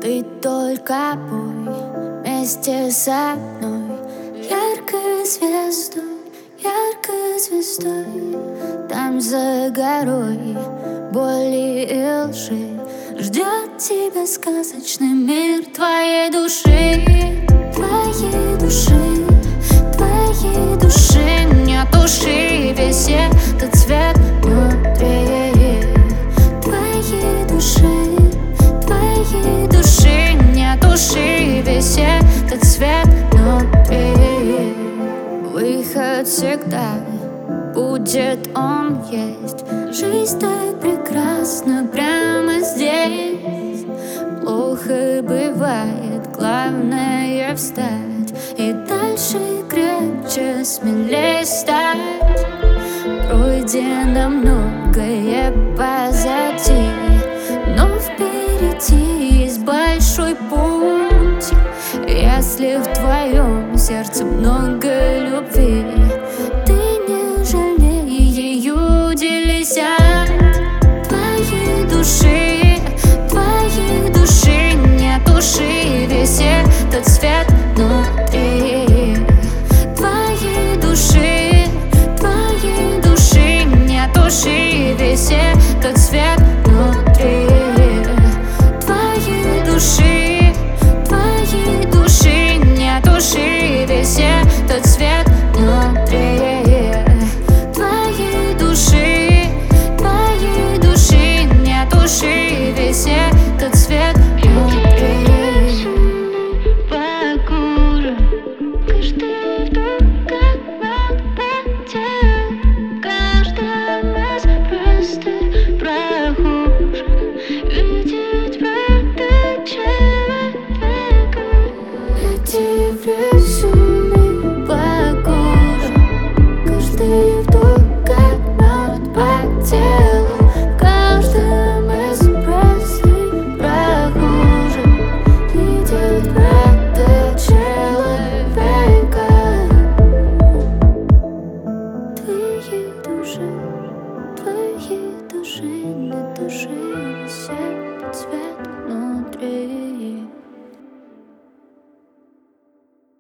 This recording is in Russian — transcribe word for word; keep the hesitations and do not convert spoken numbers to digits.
Ты только пой вместе со мной, яркой звездой, яркой звездой. Там за горой боли и лжи ждет тебя сказочный мир твоей души, твоей души, твоей души. Не туши весь этот свет внутри твоей души, твоей души. Не туши весь этот свет внутри. Выход всегда будет, он есть. Жизнь так прекрасна прямо здесь. Плохо бывает, главное встать и дальше крепче, смелее стать. Пройдено многое позади, но впереди есть большой путь. Если в твоем сердце много